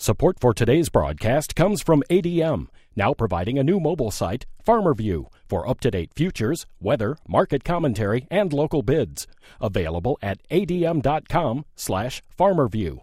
Support for today's broadcast comes from ADM, now providing a new mobile site, FarmerView, for up-to-date futures, weather, market commentary, and local bids. Available at adm.com/FarmerView.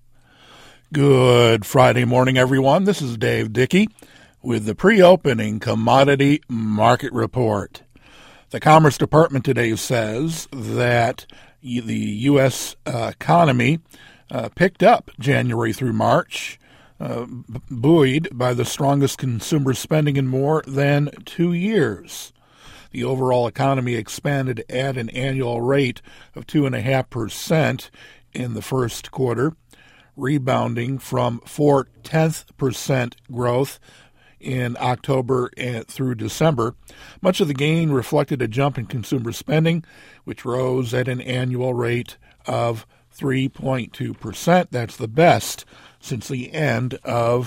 Good Friday morning, everyone. This is Dave Dickey with the pre-opening commodity market report. The Commerce Department today says that the U.S. economy picked up January through March, buoyed by the strongest consumer spending in more than 2 years. The overall economy expanded at an annual rate of 2.5% in the first quarter, rebounding from 0.4% growth in October and through December. Much of the gain reflected a jump in consumer spending, which rose at an annual rate of 3.2%. That's the best since the end of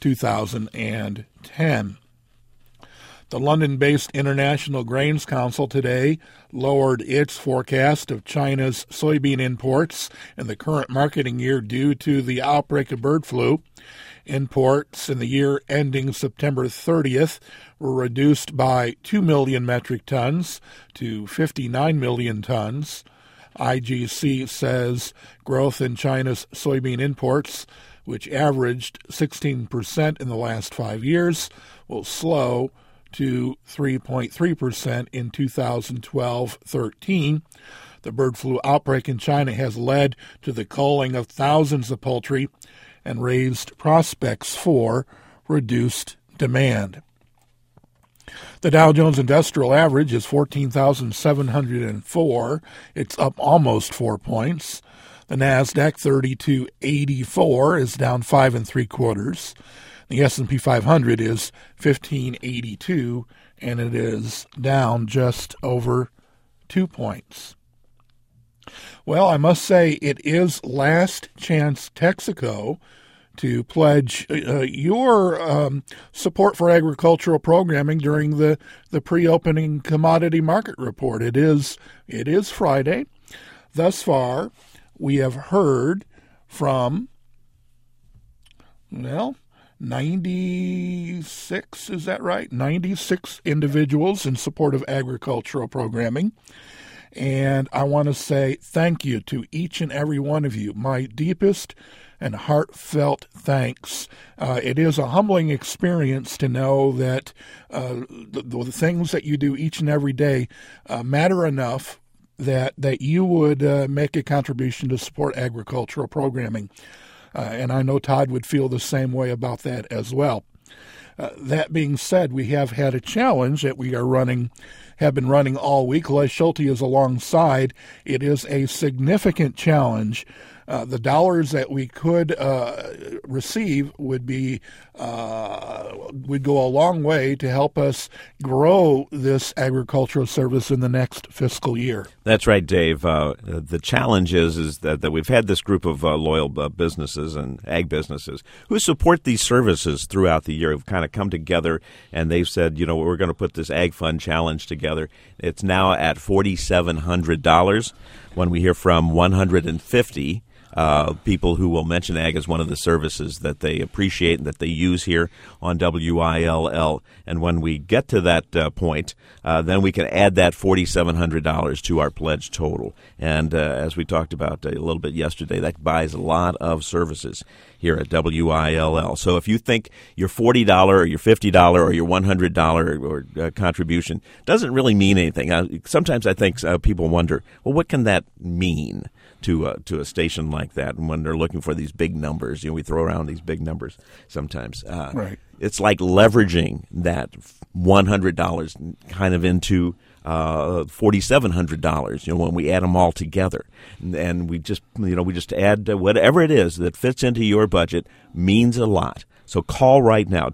2010. The London-based International Grains Council today lowered its forecast of China's soybean imports in the current marketing year due to the outbreak of bird flu. Imports in the year ending September 30th were reduced by 2 million metric tons to 59 million tons. IGC says growth in China's soybean imports, which averaged 16% in the last 5 years, will slow to 3.3% in 2012-13. The bird flu outbreak in China has led to the culling of thousands of poultry and raised prospects for reduced demand. The Dow Jones Industrial Average is 14,704. It's up almost 4 points. The NASDAQ 3284 is down 5 3/4. The S&P 500 is 1582, and it is down just over 2 points. Well, I must say it is last chance Texaco to pledge your support for agricultural programming during the pre-opening commodity market report. It is Friday. Thus far, we have heard from, 96, is that right? 96 individuals in support of agricultural programming. And I want to say thank you to each and every one of you. My deepest and heartfelt thanks. It is a humbling experience to know that the things that you do each and every day matter enough that you would make a contribution to support agricultural programming. And I know Todd would feel the same way about that as well. That being said, we have had a challenge that we have been running all week. Les Schulte is alongside. It is a significant challenge. The dollars that we could receive would go a long way to help us grow this agricultural service in the next fiscal year. That's right, Dave. The challenge is that we've had this group of loyal businesses and ag businesses who support these services throughout the year. Have kind of come together, and they've said, we're going to put this Ag Fund Challenge together. It's now at $4,700 when we hear from 150 people who will mention ag as one of the services that they appreciate and that they use here on WILL. And when we get to that point, then we can add that $4,700 to our pledge total. And as we talked about a little bit yesterday, that buys a lot of services here at WILL. So if you think your $40 or your $50 or your $100 or contribution doesn't really mean anything, sometimes I think people wonder, well, what can that mean to a station like that? And when they're looking for these big numbers, we throw around these big numbers sometimes. Right. It's like leveraging that $100 kind of into $4,700, when we add them all together. And we just add whatever it is that fits into your budget means a lot. So call right now,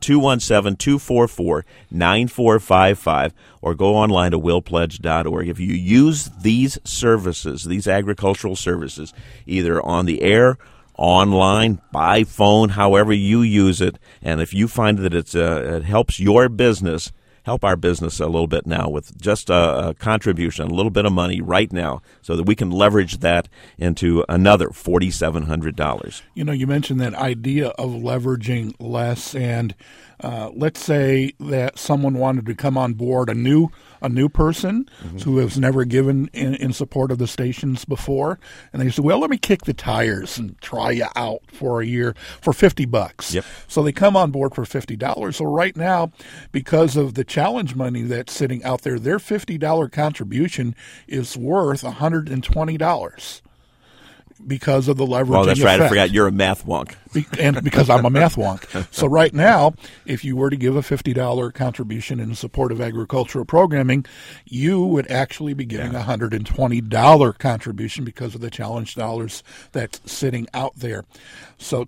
217-244-9455, or go online to willpledge.org. If you use these services, these agricultural services, either on the air, online, by phone, however you use it, and if you find that it helps your business help our business a little bit now with just a contribution, a little bit of money right now, so that we can leverage that into another $4,700. You mentioned that idea of leveraging less, and let's say that someone wanted to come on board, a new person who has never given in support of the stations before, and they said, well, let me kick the tires and try you out for a year for $50. Yep. So they come on board for $50. So right now, because of the challenge money that's sitting out there, their $50 contribution is worth $120. Because of the leveraging Oh, that's right. effect. I forgot you're a math wonk. And because I'm a math wonk. So right now, if you were to give a $50 contribution in support of agricultural programming, you would actually be giving a $120 contribution because of the challenge dollars that's sitting out there. So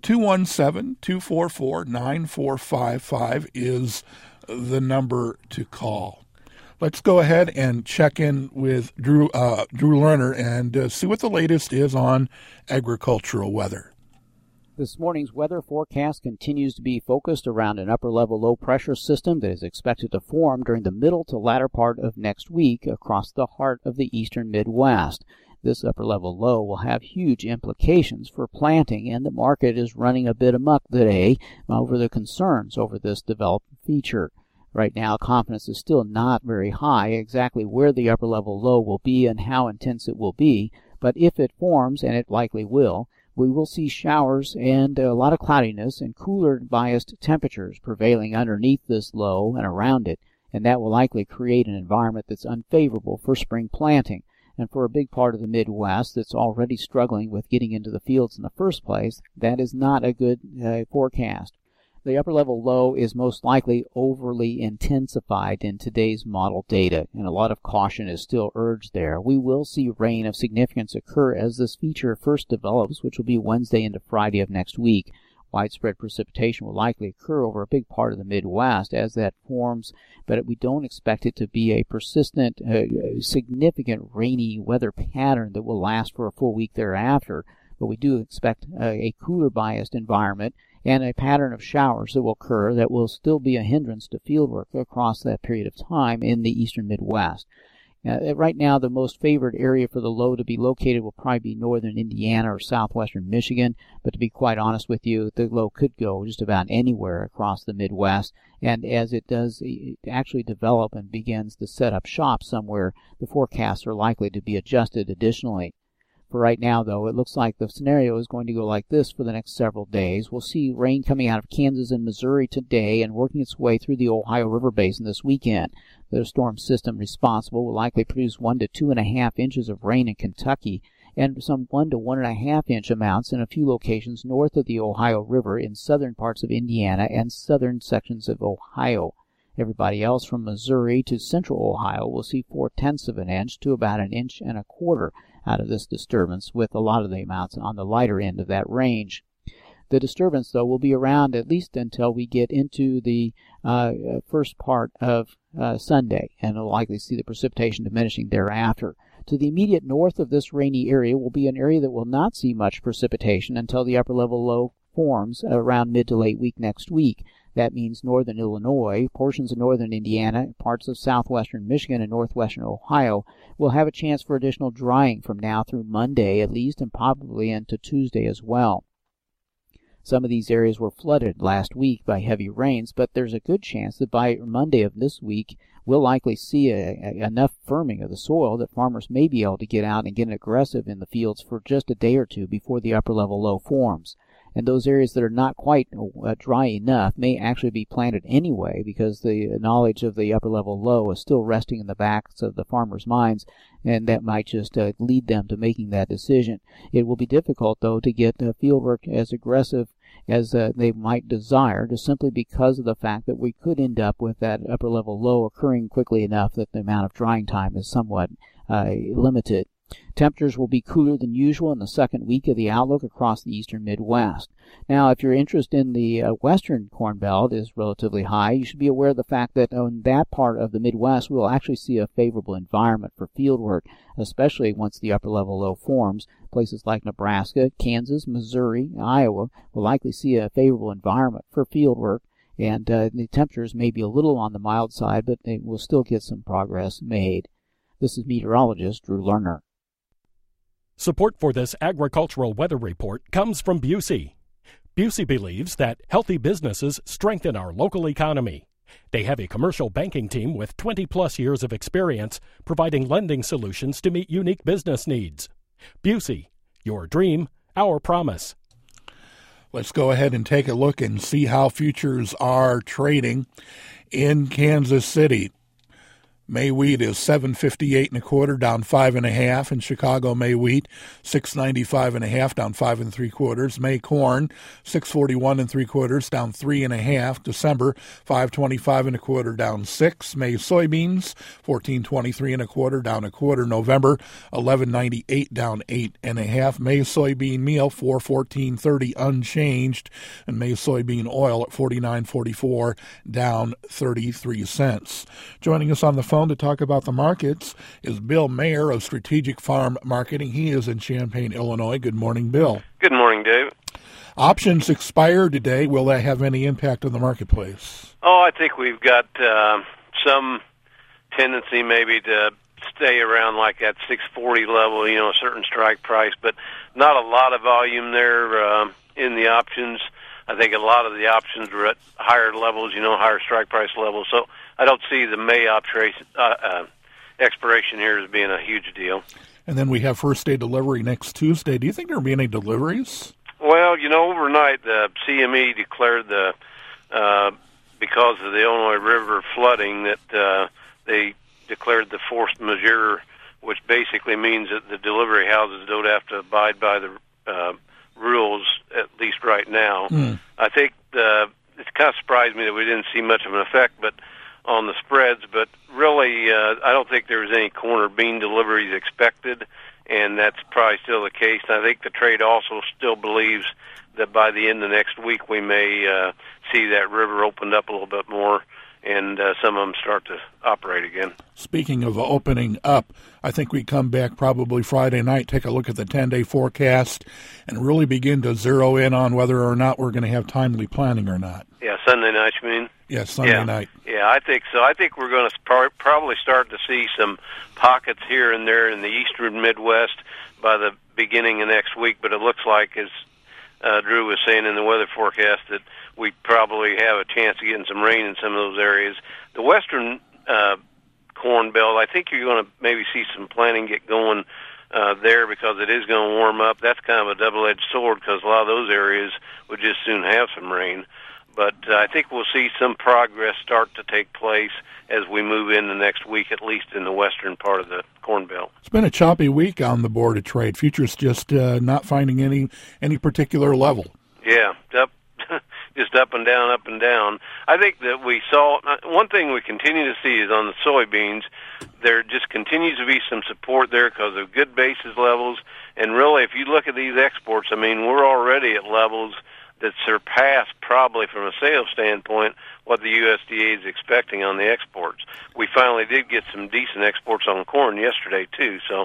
217-244-9455 is the number to call. Let's go ahead and check in with Drew Lerner and see what the latest is on agricultural weather. This morning's weather forecast continues to be focused around an upper-level low-pressure system that is expected to form during the middle to latter part of next week across the heart of the eastern Midwest. This upper-level low will have huge implications for planting, and the market is running a bit amok today over the concerns over this developing feature. Right now, confidence is still not very high exactly where the upper-level low will be and how intense it will be, but if it forms, and it likely will, we will see showers and a lot of cloudiness and cooler biased temperatures prevailing underneath this low and around it, and that will likely create an environment that's unfavorable for spring planting. And for a big part of the Midwest that's already struggling with getting into the fields in the first place, that is not a good forecast. The upper-level low is most likely overly intensified in today's model data, and a lot of caution is still urged there. We will see rain of significance occur as this feature first develops, which will be Wednesday into Friday of next week. Widespread precipitation will likely occur over a big part of the Midwest as that forms, but we don't expect it to be a persistent, significant rainy weather pattern that will last for a full week thereafter. But we do expect a cooler-biased environment and a pattern of showers that will occur that will still be a hindrance to fieldwork across that period of time in the eastern Midwest. Right now, the most favored area for the low to be located will probably be northern Indiana or southwestern Michigan, but to be quite honest with you, the low could go just about anywhere across the Midwest, and as it does actually develop and begins to set up shop somewhere, the forecasts are likely to be adjusted additionally. For right now, though, it looks like the scenario is going to go like this for the next several days. We'll see rain coming out of Kansas and Missouri today and working its way through the Ohio River Basin this weekend. The storm system responsible will likely produce 1 to 2.5 inches of rain in Kentucky and some 1 to 1.5 inch amounts in a few locations north of the Ohio River in southern parts of Indiana and southern sections of Ohio. Everybody else from Missouri to central Ohio will see 0.4 of an inch to about 1.25 inches out of this disturbance, with a lot of the amounts on the lighter end of that range. The disturbance, though, will be around at least until we get into the first part of Sunday, and we'll likely see the precipitation diminishing thereafter. To the immediate north of this rainy area will be an area that will not see much precipitation until the upper-level low forms around mid to late week next week. That means northern Illinois, portions of northern Indiana, parts of southwestern Michigan, and northwestern Ohio will have a chance for additional drying from now through Monday at least, and probably into Tuesday as well. Some of these areas were flooded last week by heavy rains, but there's a good chance that by Monday of this week, we'll likely see enough firming of the soil that farmers may be able to get out and get aggressive in the fields for just a day or two before the upper-level low forms. And those areas that are not quite dry enough may actually be planted anyway, because the knowledge of the upper-level low is still resting in the backs of the farmers' minds, and that might just lead them to making that decision. It will be difficult, though, to get field work as aggressive as they might desire, just simply because of the fact that we could end up with that upper-level low occurring quickly enough that the amount of drying time is somewhat limited. Temperatures will be cooler than usual in the second week of the outlook across the eastern Midwest. Now, if your interest in the western Corn Belt is relatively high, you should be aware of the fact that in that part of the Midwest, we will actually see a favorable environment for field work, especially once the upper-level low forms. Places like Nebraska, Kansas, Missouri, Iowa will likely see a favorable environment for field work. And the temperatures may be a little on the mild side, but they will still get some progress made. This is meteorologist Drew Lerner. Support for this agricultural weather report comes from Busey. Busey believes that healthy businesses strengthen our local economy. They have a commercial banking team with 20-plus years of experience providing lending solutions to meet unique business needs. Busey, your dream, our promise. Let's go ahead and take a look and see how futures are trading in Kansas City. May wheat is $7.58 1/4, down 5 1/2. In Chicago, May wheat $6.95 1/2, down 5 3/4. May corn $6.41 3/4, down 3 1/2. December $5.25 1/4, down 6. May soybeans $14.23 1/4, down 1/4. November $11.98, down 8 1/2. May soybean meal $4.14.30 unchanged, and May soybean oil at $49.44, down 33 cents. Joining us on the phone to talk about the markets is Bill Mayer of Strategic Farm Marketing. He is in Champaign, Illinois. Good morning, Bill. Good morning, Dave. Options expire today. Will that have any impact on the marketplace? Oh, I think we've got some tendency maybe to stay around like that 640 level, a certain strike price, but not a lot of volume there in the options. I think a lot of the options are at higher levels, higher strike price levels. So I don't see the May expiration here as being a huge deal. And then we have first day delivery next Tuesday. Do you think there will be any deliveries? Well, overnight the CME declared because of the Illinois River flooding that they declared the force majeure, which basically means that the delivery houses don't have to abide by the rules, at least right now. I think it kind of surprised me that we didn't see much of an effect but on the spreads, but really I don't think there was any corn or bean deliveries expected, and that's probably still the case. And I think the trade also still believes that by the end of next week we may see that river opened up a little bit more and some of them start to operate again. Speaking of opening up, I think we come back probably Friday night, take a look at the 10-day forecast, and really begin to zero in on whether or not we're going to have timely planning or not. Yeah, Sunday night, you mean? Yes, Sunday night. Yeah, I think so. I think we're going to probably start to see some pockets here and there in the eastern Midwest by the beginning of next week, but it looks like, as Drew was saying in the weather forecast, that we probably have a chance of getting some rain in some of those areas. The western corn belt, I think you're going to maybe see some planting get going there because it is going to warm up. That's kind of a double-edged sword because a lot of those areas would just soon have some rain. But I think we'll see some progress start to take place as we move into next week, at least in the western part of the Corn Belt. It's been a choppy week on the Board of Trade. Futures just not finding any particular level. Yeah, just up and down, up and down. I think that we saw, one thing we continue to see is on the soybeans, there just continues to be some support there because of good basis levels. And really, if you look at these exports, we're already at levels that surpass probably from a sales standpoint what the USDA is expecting on the exports. We finally did get some decent exports on corn yesterday too. So,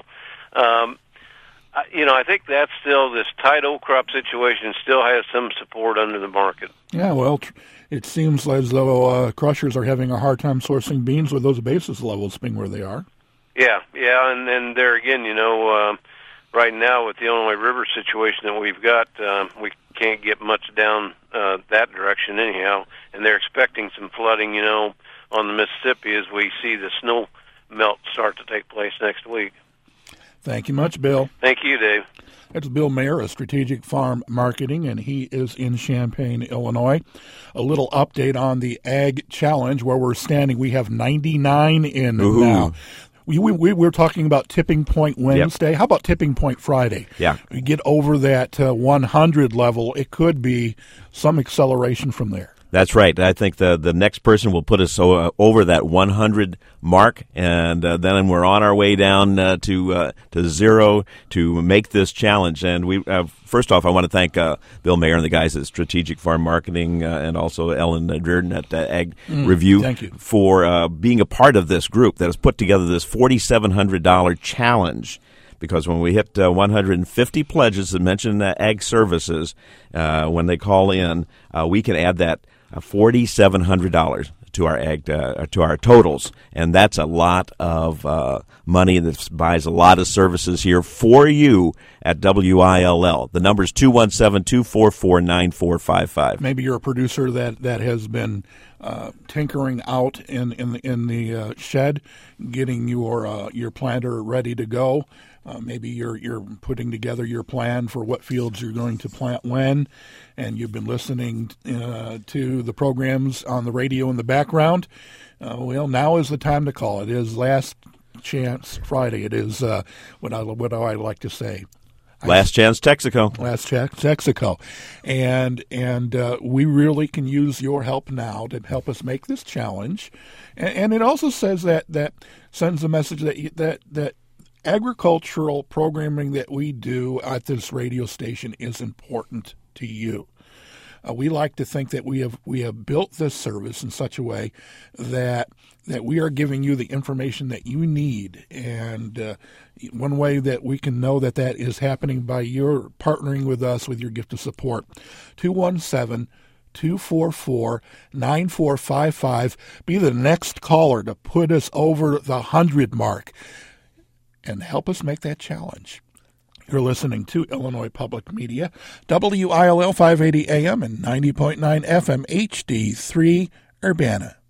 I think that's still this tight old crop situation still has some support under the market. Yeah, well, it seems as though crushers are having a hard time sourcing beans with those basis levels being where they are. Yeah, and then there again, right now with the Illinois River situation that we've got, we can't get much down that direction anyhow, and they're expecting some flooding, on the Mississippi as we see the snow melt start to take place next week. Thank you much, Bill. Thank you, Dave. That's Bill Mayer of Strategic Farm Marketing, and he is in Champaign, Illinois. A little update on the Ag Challenge, where we're standing. We have 99 in now. We were talking about Tipping Point Wednesday. Yep. How about Tipping Point Friday? Yeah. We get over that 100 level. It could be some acceleration from there. That's right. I think the next person will put us over that 100 mark, and then we're on our way down to zero to make this challenge. And we first off, I want to thank Bill Mayer and the guys at Strategic Farm Marketing and also Ellen Reardon at Ag Review for being a part of this group that has put together this $4,700 challenge. Because when we hit 150 pledges that mention Ag Services, when they call in, we can add that $4,700 to our ag to our totals, and that's a lot of money that buys a lot of services here for you at WILL. The number is 217-244-9455. Maybe you're a producer that has been tinkering out in the shed, getting your planter ready to go. Maybe you're putting together your plan for what fields you're going to plant when, and you've been listening to the programs on the radio in the background. Well, now is the time to call. It is Last Chance Friday. It is what do I like to say? Last Chance Texaco. Last Chance Texaco. And we really can use your help now to help us make this challenge. And it also says that sends a message that agricultural programming that we do at this radio station is important to you. We like to think that we have built this service in such a way that we are giving you the information that you need, and one way that we can know that is happening by your partnering with us with your gift of support. 217-244-9455. Be the next caller to put us over the 100 mark and help us make that challenge. You're listening to Illinois Public Media, WILL 580 AM and 90.9 FM HD3 Urbana.